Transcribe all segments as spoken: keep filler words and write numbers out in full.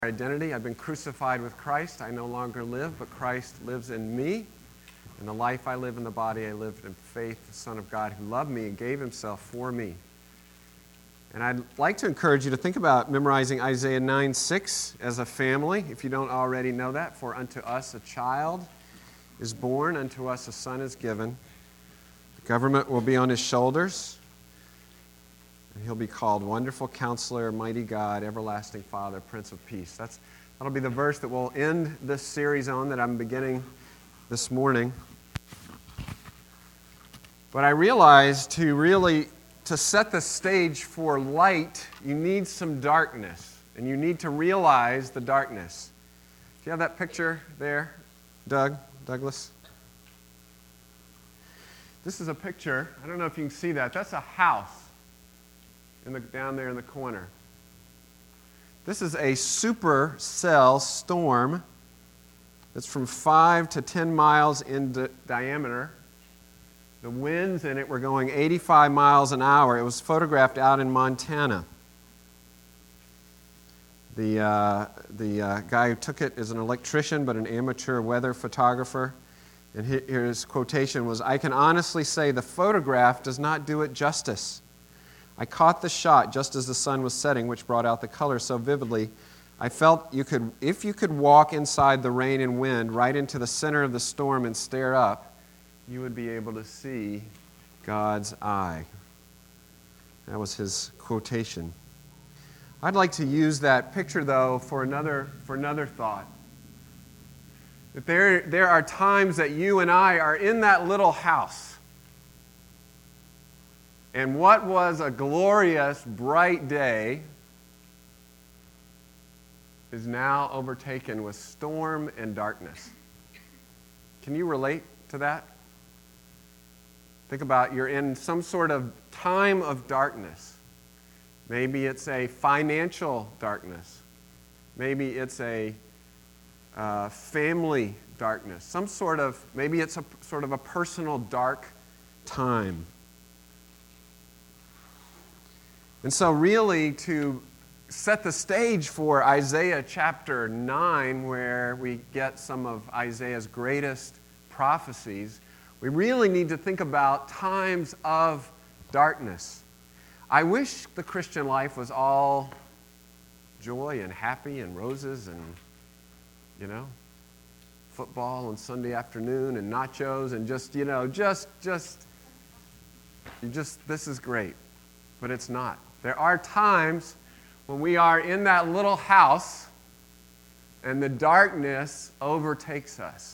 Identity. I've been crucified with Christ. I no longer live, but Christ lives in me. In the life I live in the body, I live in faith, the Son of God who loved me and gave himself for me. And I'd like to encourage you to think about memorizing Isaiah nine six as a family, if you don't already know that. For unto us a child is born, unto us a son is given. The government will be on his shoulders. And he'll be called Wonderful Counselor, Mighty God, Everlasting Father, Prince of Peace. That's, that'll be the verse that we'll end this series on that I'm beginning this morning. But I realized to really, to set the stage for light, you need some darkness. And you need to realize the darkness. Do you have that picture there, Doug, Douglas? This is a picture. I don't know if you can see that. That's a house. In the, down there in the corner. This is a supercell storm that's from five to ten miles in di- diameter. The winds in it were going eighty-five miles an hour. It was photographed out in Montana. The, uh, the uh, guy who took it is an electrician, but an amateur weather photographer. And his quotation was, "I can honestly say the photograph does not do it justice. I caught the shot just as the sun was setting, which brought out the color so vividly. I felt you could, if you could walk inside the rain and wind right into the center of the storm and stare up, you would be able to see God's eye." That was his quotation. I'd like to use that picture, though, for another, for another thought. That there, there are times that you and I are in that little house. And what was a glorious, bright day is now overtaken with storm and darkness. Can you relate to that? Think about you're in some sort of time of darkness. Maybe it's a financial darkness. Maybe it's a uh, family darkness. Some sort of, maybe it's a sort of a personal dark time. And so really to set the stage for Isaiah chapter nine, where we get some of Isaiah's greatest prophecies, we really need to think about times of darkness. I wish the Christian life was all joy and happy and roses and, you know, football on Sunday afternoon and nachos and just, you know, just, just, you just, this is great. But it's not. There are times when we are in that little house and the darkness overtakes us.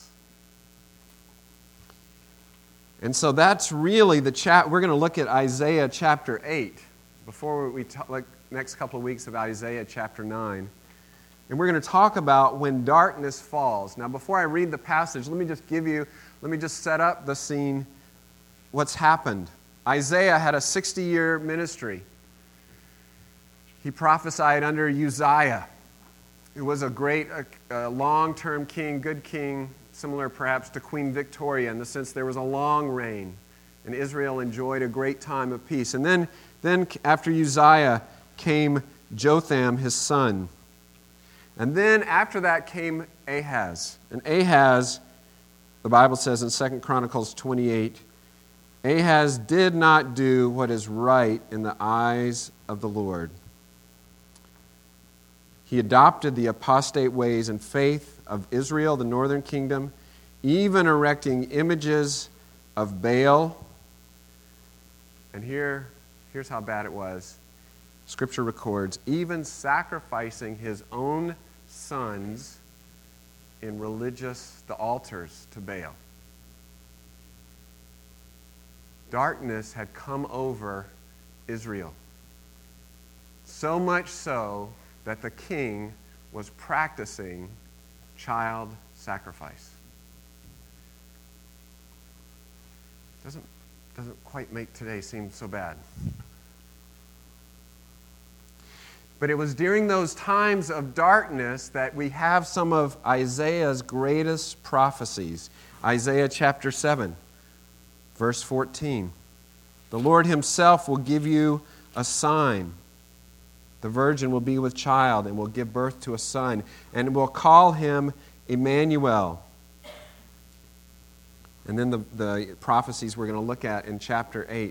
And so that's really the chat. We're going to look at Isaiah chapter eight before we talk like next couple of weeks of Isaiah chapter nine. And we're going to talk about when darkness falls. Now, before I read the passage, let me just give you, let me just set up the scene, what's happened. Isaiah had a sixty-year ministry. He prophesied under Uzziah, who was a great, uh, long-term king, good king, similar perhaps to Queen Victoria in the sense there was a long reign, and Israel enjoyed a great time of peace. And then, then after Uzziah came Jotham, his son. And then after that came Ahaz. And Ahaz, the Bible says in Second Chronicles twenty-eight, Ahaz did not do what is right in the eyes of the Lord. He adopted the apostate ways and faith of Israel, the northern kingdom, even erecting images of Baal. And here, here's how bad it was. Scripture records, even sacrificing his own sons in religious, the altars to Baal. Darkness had come over Israel. So much so that the king was practicing child sacrifice. Doesn't, doesn't quite make today seem so bad. But it was during those times of darkness that we have some of Isaiah's greatest prophecies. Isaiah chapter seven, verse fourteen. The Lord himself will give you a sign. The virgin will be with child and will give birth to a son, and will call him Emmanuel. And then the, the prophecies we're going to look at in chapter eight.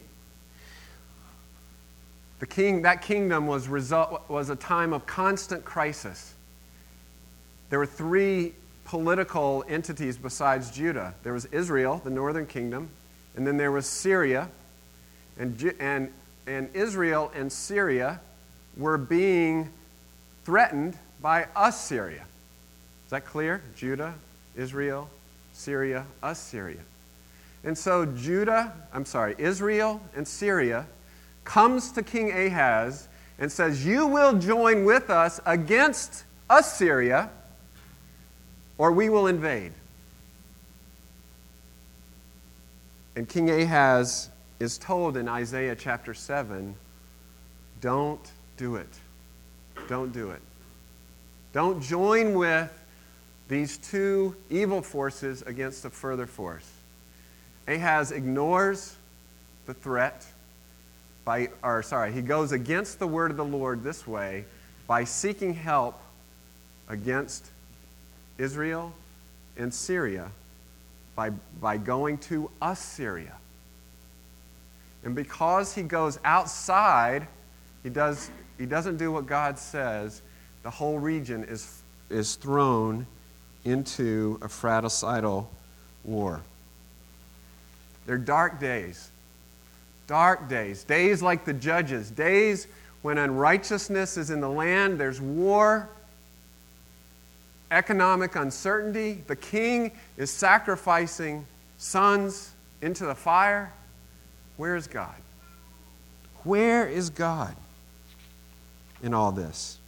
The king, that kingdom was, result, was a time of constant crisis. There were three political entities besides Judah. There was Israel, the northern kingdom, and then there was Syria. And, and, and Israel and Syria were being threatened by Assyria. Is that clear? Judah, Israel, Syria, Assyria. And so Judah, I'm sorry, Israel and Syria comes to King Ahaz and says, you will join with us against Assyria, or we will invade. And King Ahaz is told in Isaiah chapter seven, don't do it. Don't do it. Don't join with these two evil forces against a further force. Ahaz ignores the threat by, or sorry, he goes against the word of the Lord this way by seeking help against Israel and Syria by, by going to Assyria. And because he goes outside, he does he doesn't do what God says, the whole region is, is thrown into a fratricidal war. They're dark days. Dark days. Days like the Judges. Days when unrighteousness is in the land. There's war. Economic uncertainty. The king is sacrificing sons into the fire. Where is God? Where is God in all this?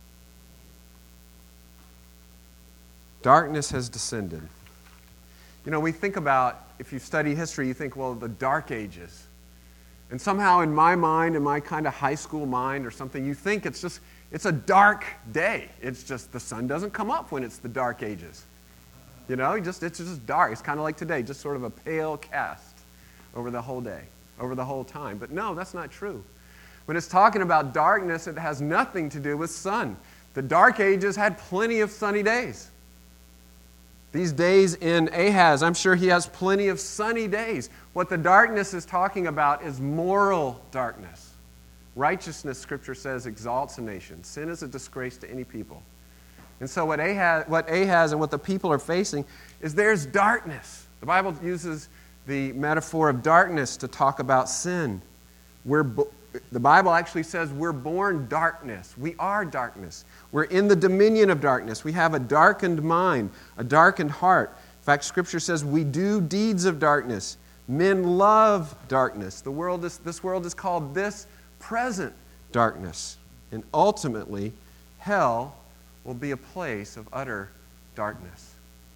Darkness has descended. You know, we think about, if you study history, you think, well, the Dark Ages. And somehow in my mind, in my kind of high school mind or something, you think it's just, it's a dark day. It's just the sun doesn't come up when it's the Dark Ages. You know, you just, it's just dark. It's kind of like today, just sort of a pale cast over the whole day, over the whole time. But no, that's not true. When it's talking about darkness, it has nothing to do with sun. The Dark Ages had plenty of sunny days. These days in Ahaz, I'm sure he has plenty of sunny days. What the darkness is talking about is moral darkness. Righteousness, Scripture says, exalts a nation. Sin is a disgrace to any people. And so what Ahaz, what Ahaz and what the people are facing is there's darkness. The Bible uses the metaphor of darkness to talk about sin. We're, the Bible actually says we're born darkness. We are darkness. We're in the dominion of darkness. We have a darkened mind, a darkened heart. In fact, Scripture says we do deeds of darkness. Men love darkness. The world is, this world is called this present darkness. And ultimately, hell will be a place of utter darkness.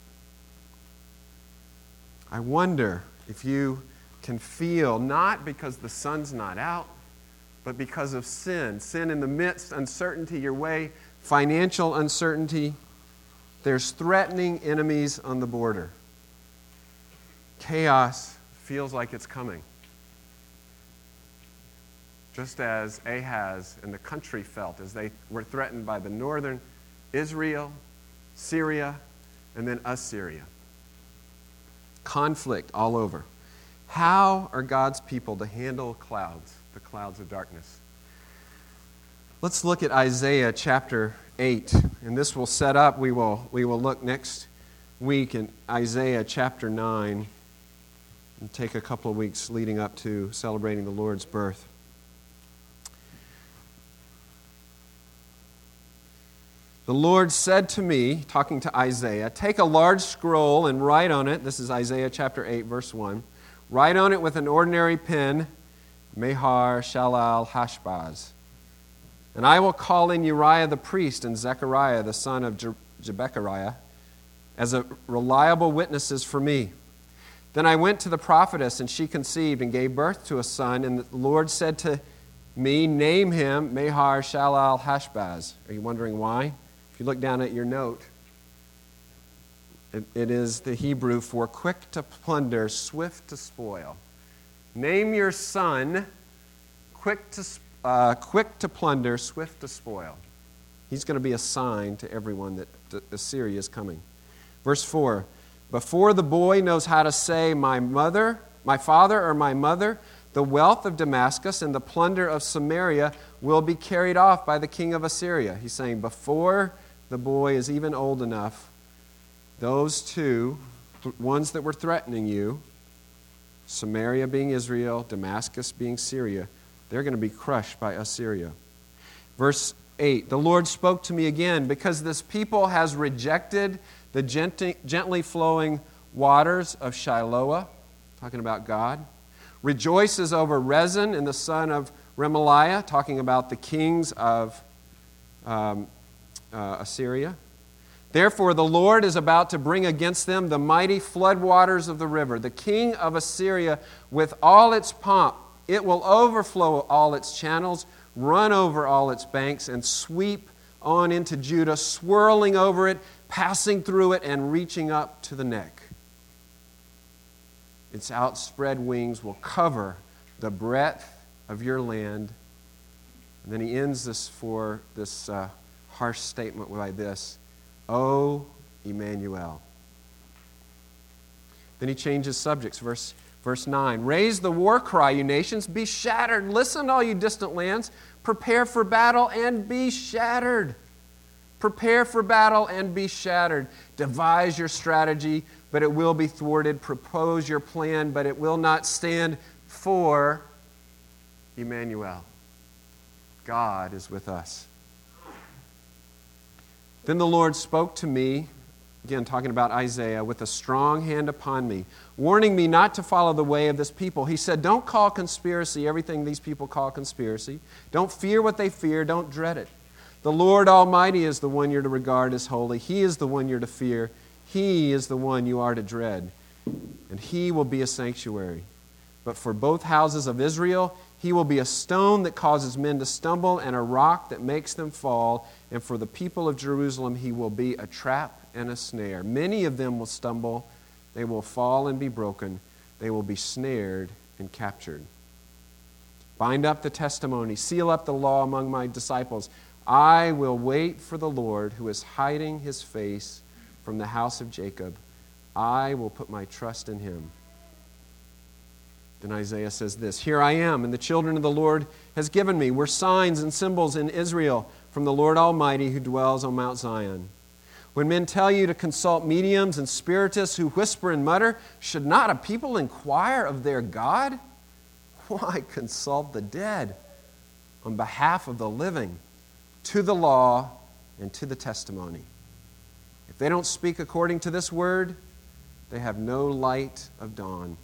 I wonder if you can feel, not because the sun's not out, but because of sin. Sin in the midst, uncertainty your way, financial uncertainty. There's threatening enemies on the border. Chaos feels like it's coming. Just as Ahaz and the country felt as they were threatened by the northern Israel, Syria, and then Assyria. Conflict all over. How are God's people to handle clouds, the clouds of darkness? Let's look at Isaiah chapter eight, and this will set up, we will, we will look next week in Isaiah chapter nine, and take a couple of weeks leading up to celebrating the Lord's birth. The Lord said to me, talking to Isaiah, take a large scroll and write on it, this is Isaiah chapter eight, verse one, write on it with an ordinary pen, Mehar Shalal Hashbaz. And I will call in Uriah the priest and Zechariah the son of Je- Jebechiah as a reliable witnesses for me. Then I went to the prophetess, and she conceived and gave birth to a son, and the Lord said to me, name him Mehar Shalal Hashbaz. Are you wondering why? If you look down at your note, it, it is the Hebrew for quick to plunder, swift to spoil. Name your son quick to, uh, quick to plunder, swift to spoil. He's going to be a sign to everyone that Assyria is coming. Verse four, before the boy knows how to say, my mother, my father or my mother, the wealth of Damascus and the plunder of Samaria will be carried off by the king of Assyria. He's saying before the boy is even old enough, those two, ones that were threatening you, Samaria being Israel, Damascus being Syria, they're going to be crushed by Assyria. Verse eight, the Lord spoke to me again, because this people has rejected the gently, gently flowing waters of Shiloah, talking about God, rejoices over Rezin and the son of Remaliah, talking about the kings of um, uh, Assyria. Therefore, the Lord is about to bring against them the mighty floodwaters of the river, the king of Assyria with all its pomp. It will overflow all its channels, run over all its banks, and sweep on into Judah, swirling over it, passing through it, and reaching up to the neck. Its outspread wings will cover the breadth of your land. And then he ends this for this uh, harsh statement by this, O Emmanuel. Then he changes subjects. Verse, verse nine. Raise the war cry, you nations. Be shattered. Listen, all you distant lands. Prepare for battle and be shattered. Prepare for battle and be shattered. Devise your strategy, but it will be thwarted. Propose your plan, but it will not stand. For Emmanuel, God is with us. Then the Lord spoke to me, again talking about Isaiah, with a strong hand upon me, warning me not to follow the way of this people. He said, don't call conspiracy everything these people call conspiracy. Don't fear what they fear. Don't dread it. The Lord Almighty is the one you're to regard as holy. He is the one you're to fear. He is the one you are to dread. And He will be a sanctuary. But for both houses of Israel, He will be a stone that causes men to stumble and a rock that makes them fall. And for the people of Jerusalem, He will be a trap and a snare. Many of them will stumble. They will fall and be broken. They will be snared and captured. Bind up the testimony. Seal up the law among my disciples. I will wait for the Lord who is hiding His face from the house of Jacob. I will put my trust in Him. Then Isaiah says this, here I am, and the children of the Lord has given me. We're signs and symbols in Israel from the Lord Almighty who dwells on Mount Zion. When men tell you to consult mediums and spiritists who whisper and mutter, should not a people inquire of their God? Why consult the dead on behalf of the living, to the law and to the testimony? If they don't speak according to this word, they have no light of dawn.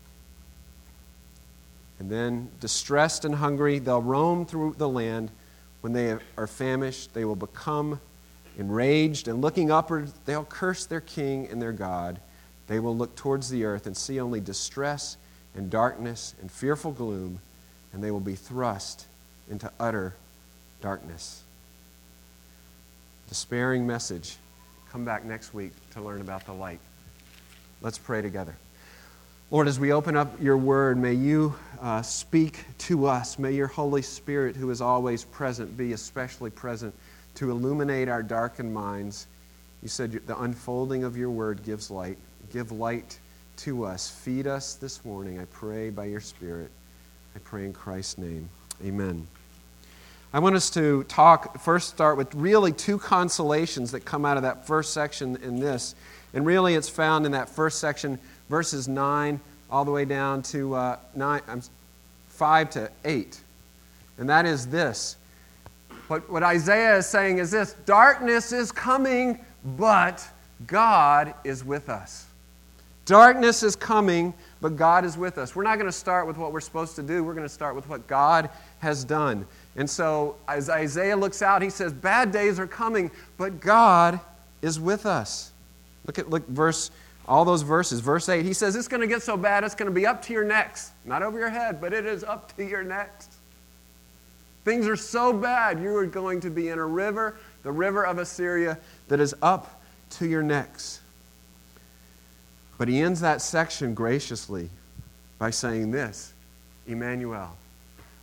And then, distressed and hungry, they'll roam through the land. When they are famished, they will become enraged, and looking upward, they'll curse their king and their God. They will look towards the earth and see only distress and darkness and fearful gloom, and they will be thrust into utter darkness. Despairing message. Come back next week to learn about the light. Let's pray together. Lord, as we open up your word, may you uh, speak to us. May your Holy Spirit, who is always present, be especially present to illuminate our darkened minds. You said the unfolding of your word gives light. Give light to us. Feed us this morning, I pray, by your Spirit. I pray in Christ's name. Amen. I want us to talk, first start with really two consolations that come out of that first section in this. And really it's found in that first section, verses nine all the way down to uh, nine, um, five to eight. And that is this. What, what Isaiah is saying is this: darkness is coming, but God is with us. Darkness is coming, but God is with us. We're not going to start with what we're supposed to do. We're going to start with what God has done. And so as Isaiah looks out, he says, bad days are coming, but God is with us. Look at look verse all those verses. Verse eight, he says, it's going to get so bad, it's going to be up to your necks. Not over your head, but it is up to your necks. Things are so bad, you are going to be in a river, the river of Assyria, that is up to your necks. But he ends that section graciously by saying this, Emmanuel.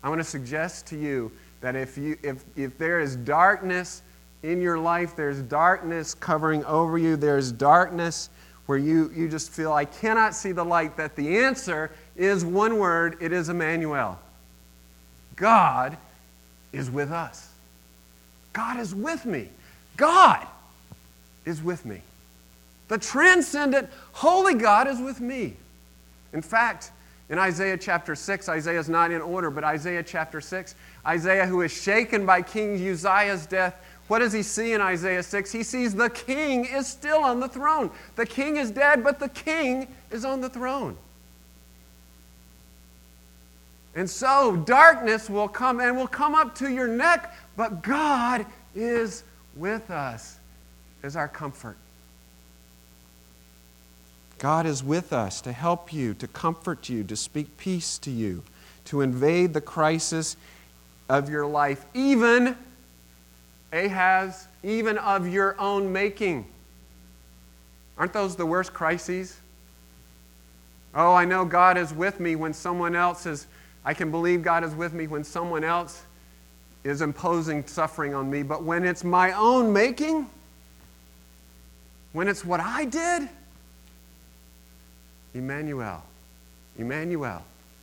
I want to suggest to you that if you if if there is darkness in your life, there's darkness covering over you, there's darkness where you, you just feel, I cannot see the light, that the answer is one word, it is Emmanuel. God is with us. God is with me. God is with me. The transcendent, holy God is with me. In fact, in Isaiah chapter six, Isaiah is not in order, but Isaiah chapter six, Isaiah, who is shaken by King Uzziah's death, what does he see in Isaiah six? He sees the king is still on the throne. The king is dead, but the king is on the throne. And so darkness will come and will come up to your neck, but God is with us as our comfort. God is with us to help you, to comfort you, to speak peace to you, to invade the crisis of your life, even Ahaz, even of your own making. Aren't those the worst crises? Oh, I know God is with me when someone else is, I can believe God is with me when someone else is imposing suffering on me. But when it's my own making, when it's what I did, Emmanuel, Emmanuel,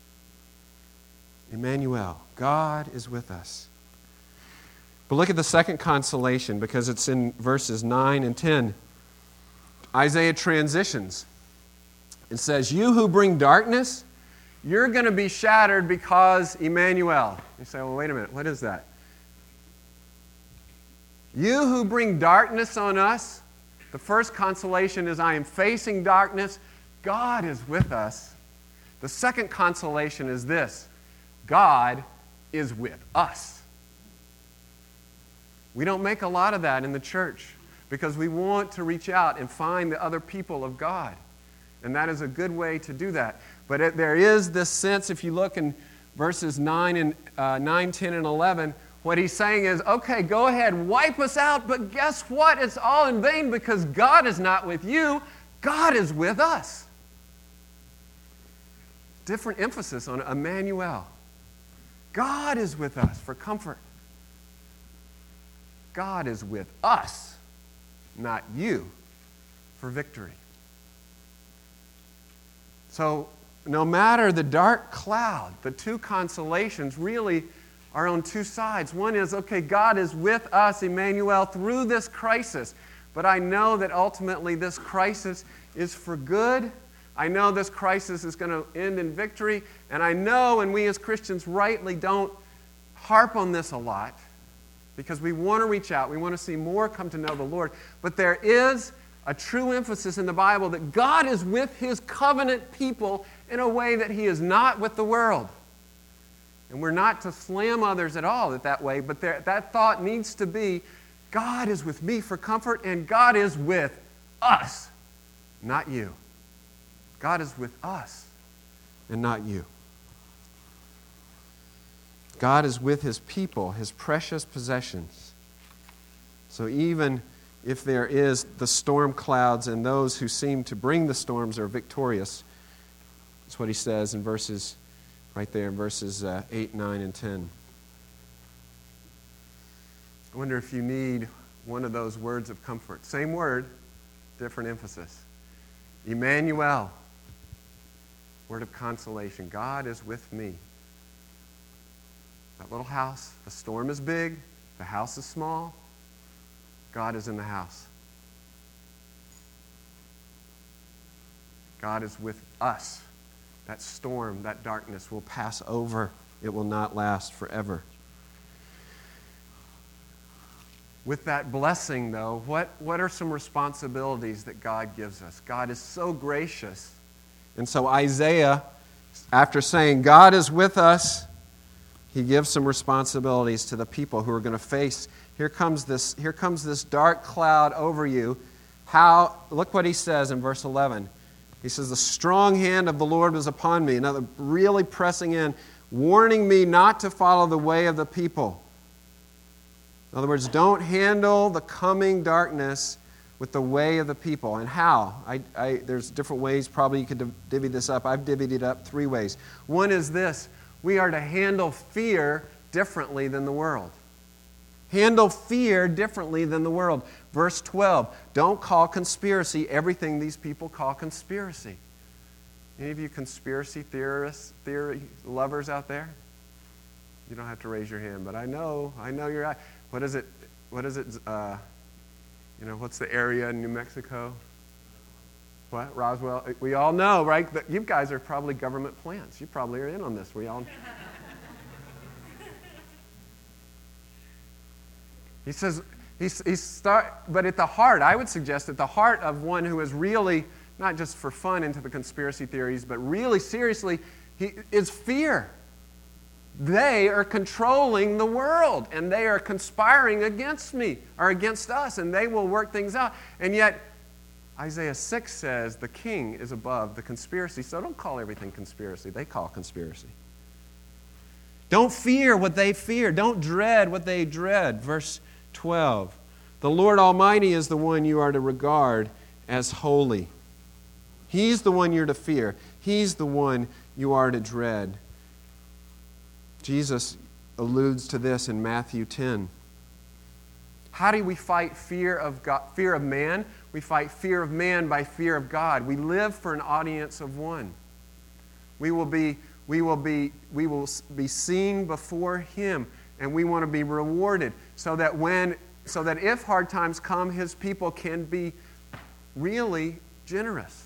Emmanuel, God is with us. But look at the second consolation, because it's in verses nine and ten. Isaiah transitions and says, you who bring darkness, you're going to be shattered because Emmanuel. You say, well, wait a minute, what is that? You who bring darkness on us, the first consolation is I am facing darkness. God is with us. The second consolation is this: God is with us. We don't make a lot of that in the church because we want to reach out and find the other people of God. And that is a good way to do that. But it, there is this sense, if you look in verses nine, and, uh, nine, ten, and eleven, what he's saying is, okay, go ahead, wipe us out, but guess what? It's all in vain because God is not with you. God is with us. Different emphasis on Emmanuel. God is with us for comfort. God is with us, not you, for victory. So, no matter the dark cloud, the two consolations really are on two sides. One is, okay, God is with us, Emmanuel, through this crisis. But I know that ultimately this crisis is for good. I know this crisis is going to end in victory. And I know, and we as Christians rightly don't harp on this a lot, because we want to reach out. We want to see more come to know the Lord. But there is a true emphasis in the Bible that God is with His covenant people in a way that He is not with the world. And we're not to slam others at all that way, but there, that thought needs to be, God is with me for comfort, and God is with us, not you. God is with us, and not you. God is with His people, His precious possessions. So even if there is the storm clouds and those who seem to bring the storms are victorious, that's what he says in verses, right there in verses uh, eight, nine, and ten. I wonder if you need one of those words of comfort. Same word, different emphasis. Emmanuel, word of consolation. God is with me. That little house, the storm is big, the house is small. God is in the house. God is with us. That storm, that darkness will pass over. It will not last forever. With that blessing, though, what, what are some responsibilities that God gives us? God is so gracious. And so Isaiah, after saying, God is with us, he gives some responsibilities to the people who are going to face, here comes this, here comes this dark cloud over you. How, look what he says in verse eleven. He says, the strong hand of the Lord was upon me. Another really pressing in, warning me not to follow the way of the people. In other words, don't handle the coming darkness with the way of the people. And how? I, I, there's different ways probably you could divvy this up. I've divvied it up three ways. One is this. We are to handle fear differently than the world. Handle fear differently than the world. Verse twelve, don't call conspiracy everything these people call conspiracy. Any of you conspiracy theorists, theory lovers out there? You don't have to raise your hand, but I know, I know you're. What is it? What is it? Uh, you know, what's the area in New Mexico? What? Roswell? We all know, right? That you guys are probably government plants. You probably are in on this. We all. He says, he's, he's start, but at the heart, I would suggest at the heart of one who is really, not just for fun into the conspiracy theories, but really seriously, he, is fear. They are controlling the world, and they are conspiring against me, or against us, and they will work things out. And yet, Isaiah six says the king is above the conspiracy, so don't call everything conspiracy. They call conspiracy. Don't fear what they fear. Don't dread what they dread. Verse twelve, the Lord Almighty is the one you are to regard as holy. He's the one you're to fear. He's the one you are to dread. Jesus alludes to this in Matthew ten. How do we fight fear of God, fear of man? We fight fear of man by fear of God. We live for an audience of one. We will be, we will be, we will be seen before Him, and we want to be rewarded, so that when, so that if hard times come, His people can be really generous.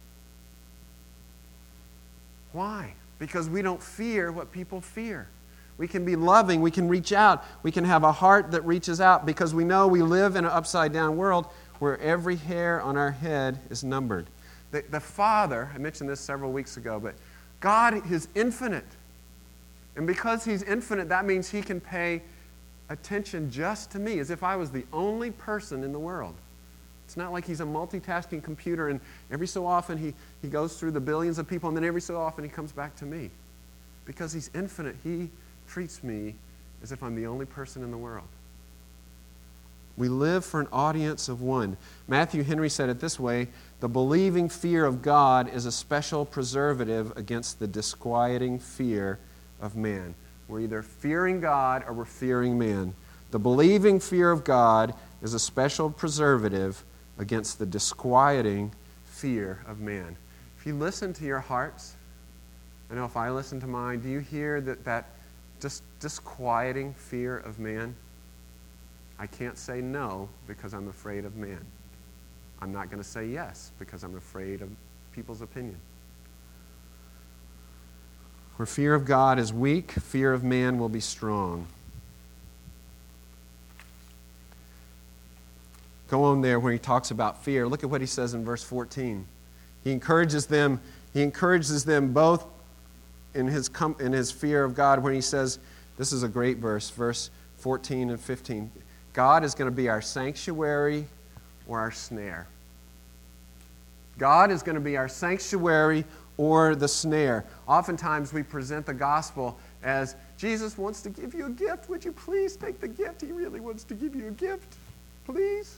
Why? Because we don't fear what people fear. We can be loving. We can reach out. We can have a heart that reaches out because we know we live in an upside-down world where every hair on our head is numbered. The, the Father, I mentioned this several weeks ago, but God is infinite. And because He's infinite, that means He can pay attention just to me, as if I was the only person in the world. It's not like He's a multitasking computer and every so often he, he goes through the billions of people and then every so often He comes back to me. Because He's infinite, He treats me as if I'm the only person in the world. We live for an audience of one. Matthew Henry said it this way, the believing fear of God is a special preservative against the disquieting fear of man. We're either fearing God or we're fearing man. The believing fear of God is a special preservative against the disquieting fear of man. If you listen to your hearts, I know if I listen to mine, do you hear that, that just disquieting fear of man? I can't say no because I'm afraid of man. I'm not going to say yes because I'm afraid of people's opinion. Where fear of God is weak, fear of man will be strong. Go on there where he talks about fear. Look at what he says in verse fourteen. He encourages them, he encourages them both in his, com- in his fear of God when he says, this is a great verse, verse fourteen and fifteen. God is going to be our sanctuary or our snare. God is going to be our sanctuary or the snare. Oftentimes we present the gospel as, Jesus wants to give you a gift. Would you please take the gift? He really wants to give you a gift. Please.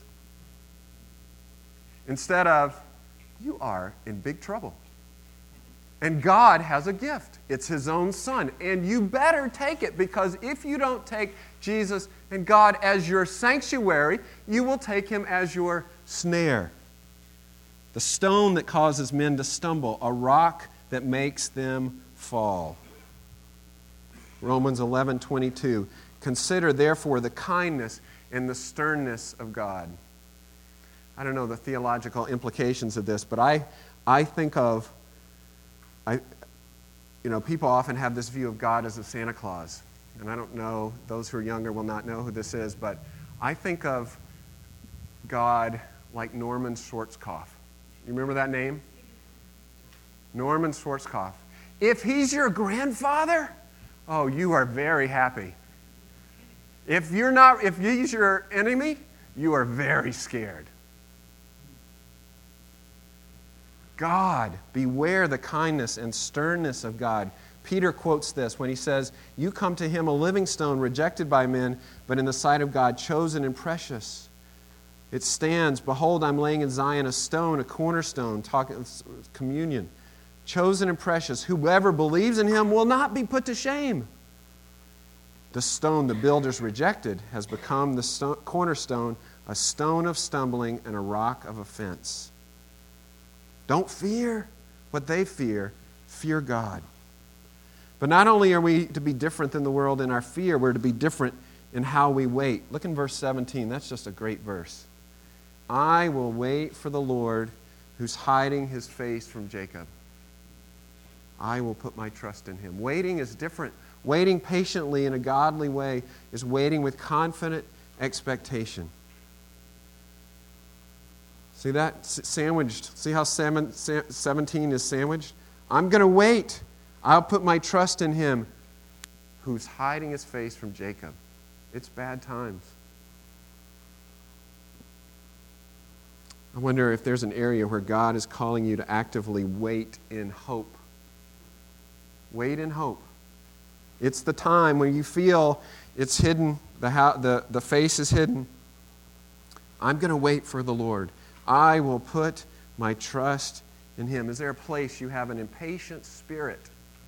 Instead of, you are in big trouble. And God has a gift. It's His own Son. And you better take it, because if you don't take Jesus and God as your sanctuary, you will take Him as your snare. The stone that causes men to stumble, a rock that makes them fall. Romans eleven twenty-two. Consider therefore the kindness and the sternness of God. I don't know the theological implications of this, but I, I think of I, you know, people often have this view of God as a Santa Claus. And I don't know, those who are younger will not know who this is, but I think of God like Norman Schwarzkopf. You remember that name? Norman Schwarzkopf. If he's your grandfather, oh, you are very happy. If you're not, if he's your enemy, you are very scared. God, beware the kindness and sternness of God. Peter quotes this when he says, you come to Him a living stone, rejected by men, but in the sight of God, chosen and precious. It stands, behold, I'm laying in Zion a stone, a cornerstone, talking communion. chosen and precious. Whoever believes in him will not be put to shame. The stone the builders rejected has become the stone, cornerstone, a stone of stumbling and a rock of offense. Don't fear what they fear. Fear God. But not only are we to be different than the world in our fear, we're to be different in how we wait. Look in verse seventeen. That's just a great verse. I will wait for the Lord who's hiding his face from Jacob. I will put my trust in him. Waiting is different. Waiting patiently in a godly way is waiting with confident expectation. See that sandwiched? See how seventeen is sandwiched? I'm going to wait. I'll put my trust in him who's hiding his face from Jacob. It's bad times. I wonder if there's an area where God is calling you to actively wait in hope. Wait in hope. It's the time when you feel it's hidden, the, the, the face is hidden. I'm going to wait for the Lord. I will put my trust in him. Is there a place you have an impatient spirit?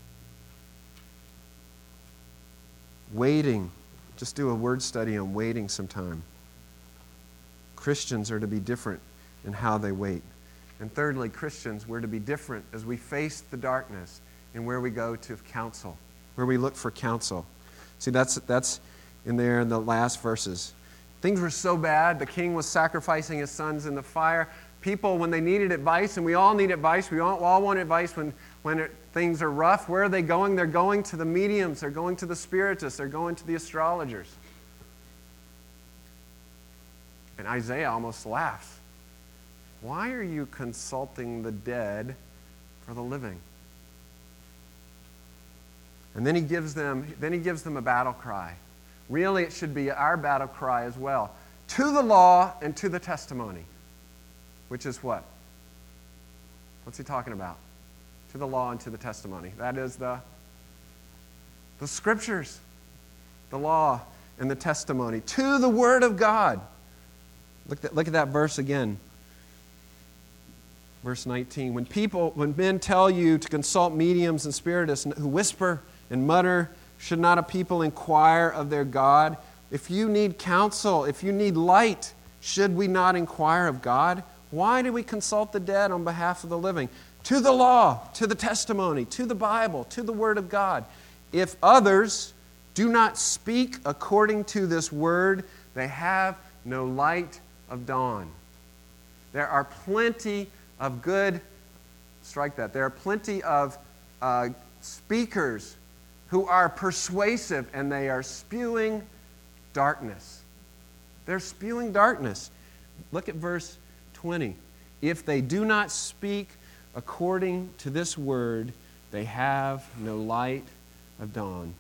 Waiting. Just do a word study on waiting sometime. Christians are to be different in how they wait. And thirdly, Christians, we're to be different as we face the darkness and where we go to counsel, where we look for counsel. See, that's, that's in there in the last verses. Things were so bad. The king was sacrificing his sons in the fire. People, when they needed advice, and we all need advice, we all, all want advice when, when it, things are rough. Where are they going? They're going to the mediums. They're going to the spiritists. They're going to the astrologers. And Isaiah almost laughs. Why are you consulting the dead for the living? And then he gives them, then he gives them a battle cry. Really, it should be our battle cry as well. To the law and to the testimony. Which is what? What's he talking about? To the law and to the testimony. That is the, the scriptures. The law and the testimony. To the word of God. Look at, look at that verse again. Verse nineteen. When people, when men tell you to consult mediums and spiritists who whisper and mutter, should not a people inquire of their God? If you need counsel, if you need light, should we not inquire of God? Why do we consult the dead on behalf of the living? To the law, to the testimony, to the Bible, to the Word of God. If others do not speak according to this word, they have no light of dawn. There are plenty of good, strike that, there are plenty of uh, speakers who are persuasive, and they are spewing darkness. They're spewing darkness. Look at verse twenty. If they do not speak according to this word, they have no light of dawn.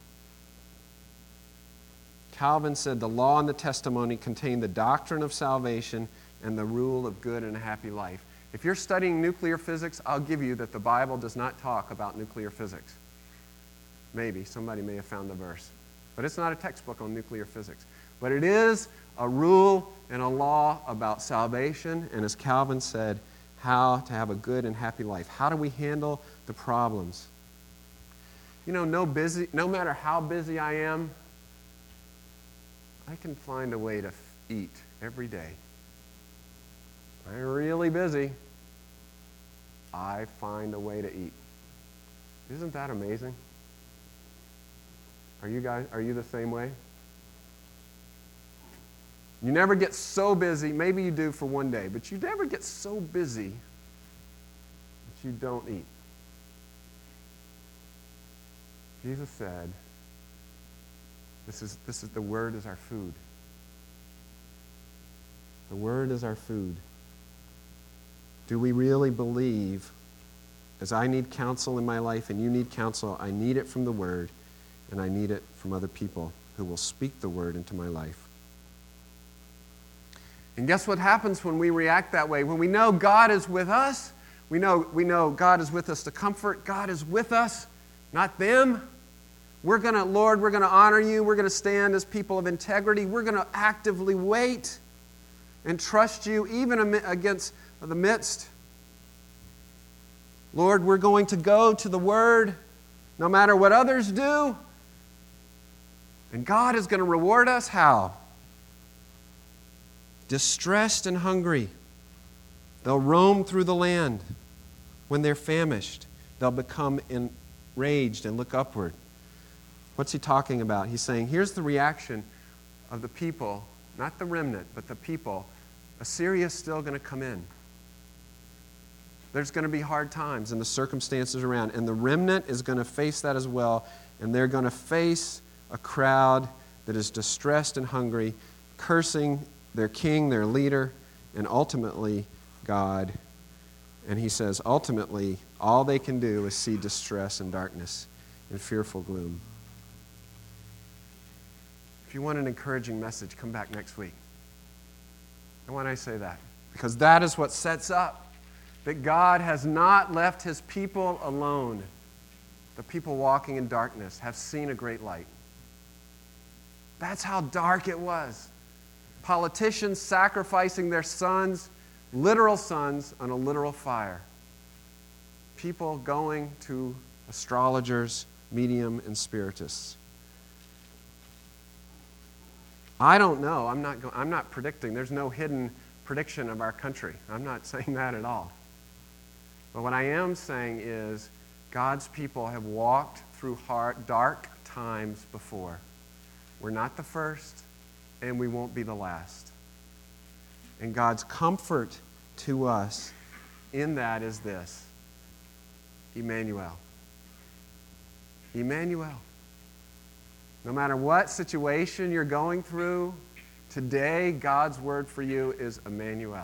Calvin said the law and the testimony contain the doctrine of salvation and the rule of good and a happy life. If you're studying nuclear physics, I'll give you that the Bible does not talk about nuclear physics. Maybe. Somebody may have found the verse. But it's not a textbook on nuclear physics. But it is a rule and a law about salvation, and as Calvin said, how to have a good and happy life. How do we handle the problems? You know, no busy, no matter how busy I am, I can find a way to eat every day. I'm really busy. I find a way to eat. Isn't that amazing? Are you guys, are you the same way? You never get so busy, maybe you do for one day, but you never get so busy that you don't eat. Jesus said, this is, this is the word is our food. The word is our food. Do we really believe, as I need counsel in my life and you need counsel, I need it from the word, and I need it from other people who will speak the word into my life. And guess what happens when we react that way? When we know God is with us, we know, we know God is with us to comfort. God is with us, not them. We're going to, Lord, we're going to honor you. We're going to stand as people of integrity. We're going to actively wait and trust you even against the midst Lord, we're going to go to the Word no matter what others do. And God is going to reward us how? Distressed and hungry. They'll roam through the land. When they're famished, they'll become enraged and look upward. What's he talking about? He's saying, here's the reaction of the people, not the remnant, but the people. Assyria's still going to come in. There's going to be hard times in the circumstances around, and the remnant is going to face that as well, and they're going to face a crowd that is distressed and hungry, cursing their king, their leader, and ultimately God. And he says, ultimately, all they can do is see distress and darkness and fearful gloom. If you want an encouraging message, come back next week. And why do I say that? Because that is what sets up that God has not left his people alone. The people walking in darkness have seen a great light. That's how dark it was. Politicians sacrificing their sons, literal sons, on a literal fire. People going to astrologers, medium, and spiritists. I don't know. I'm not, go- I'm not predicting. There's no hidden prediction of our country. I'm not saying that at all. But what I am saying is God's people have walked through hard, dark times before. We're not the first, and we won't be the last. And God's comfort to us in that is this: Emmanuel. Emmanuel. No matter what situation you're going through, today God's word for you is Emmanuel.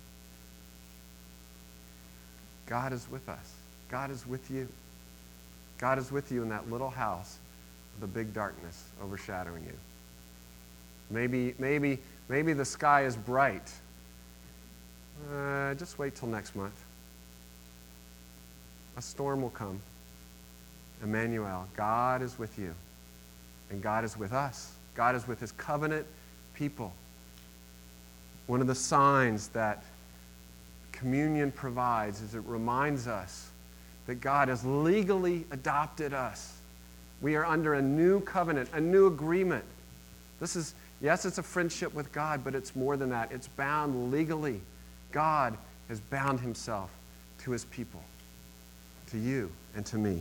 God is with us. God is with you. God is with you in that little house with the big darkness overshadowing you. Maybe, maybe, maybe the sky is bright. Uh, just wait till next month. A storm will come. Emmanuel, God is with you. And God is with us. God is with his covenant people. One of the signs that communion provides is it reminds us that God has legally adopted us. We are under a new covenant, a new agreement. This is, yes, it's a friendship with God, but it's more than that. It's bound legally. God has bound himself to his people, to you and to me.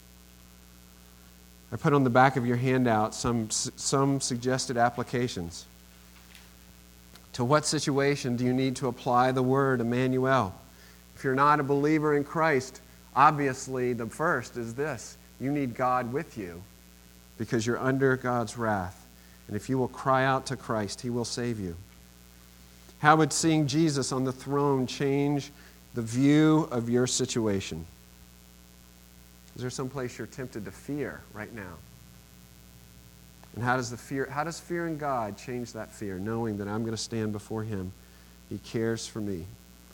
I put on the back of your handout some, some suggested applications. To what situation do you need to apply the word Emmanuel? If you're not a believer in Christ, obviously the first is this: you need God with you because you're under God's wrath. And if you will cry out to Christ, he will save you. How would seeing Jesus on the throne change the view of your situation? Is there some place you're tempted to fear right now? And how does the fear, how does fear in God change that fear, knowing that I'm going to stand before him? He cares for me.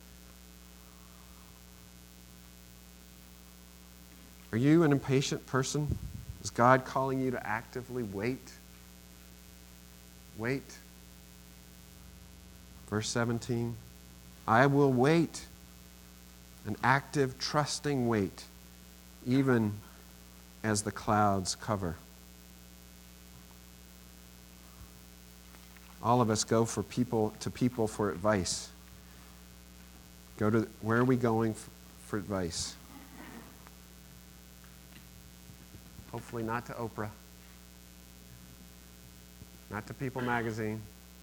Are you an impatient person? Is God calling you to actively wait? Wait. Verse seventeen, I will wait, an active, trusting wait, even as the clouds cover. All of us go for people to people for advice. Go to where are we going for, for advice? Hopefully not to Oprah, not to People Magazine.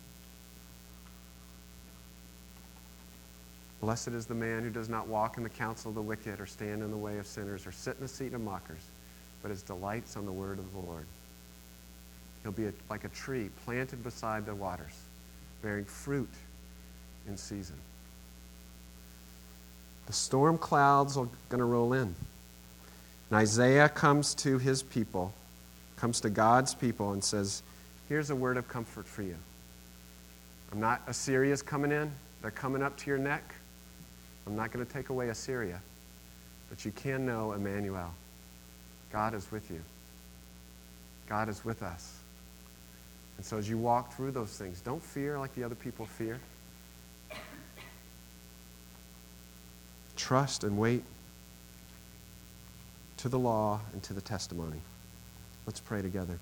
Blessed is the man who does not walk in the counsel of the wicked, or stand in the way of sinners, or sit in the seat of mockers, but his delights on the word of the Lord. He'll be a, like a tree planted beside the waters, bearing fruit in season. The storm clouds are going to roll in. And Isaiah comes to his people, comes to God's people and says, here's a word of comfort for you. I'm not, Assyria's coming in. They're coming up to your neck. I'm not going to take away Assyria. But you can know Emmanuel. God is with you. God is with us. And so as you walk through those things, don't fear like the other people fear. Trust and wait. to the law and to the testimony. Let's pray together.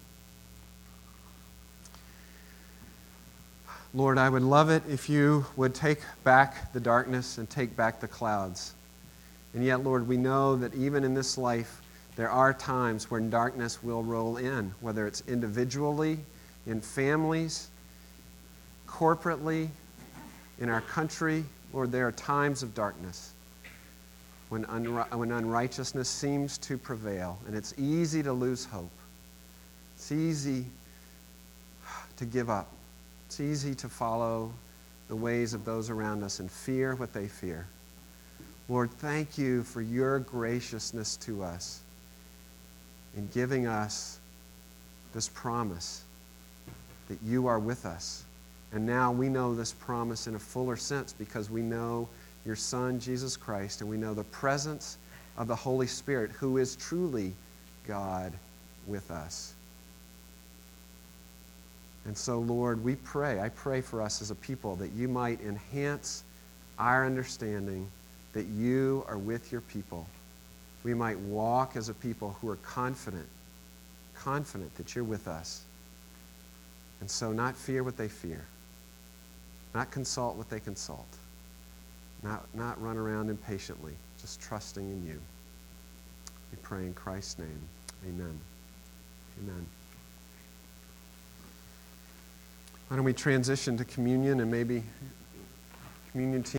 Lord, I would love it if you would take back the darkness and take back the clouds. And yet, Lord, we know that even in this life, there are times when darkness will roll in, whether it's individually, in families, corporately, in our country. Lord, there are times of darkness when, unri- when unrighteousness seems to prevail, and it's easy to lose hope. It's easy to give up. It's easy to follow the ways of those around us and fear what they fear. Lord, thank you for your graciousness to us in giving us this promise that you are with us. And now we know this promise in a fuller sense because we know your Son, Jesus Christ, and we know the presence of the Holy Spirit, who is truly God with us. And so, Lord, we pray, I pray for us as a people that you might enhance our understanding that you are with your people. We might walk as a people who are confident, confident that you're with us. And so not fear what they fear, not consult what they consult, not, not run around impatiently, just trusting in you. We pray in Christ's name. Amen. Amen. Why don't we transition to communion, and maybe communion team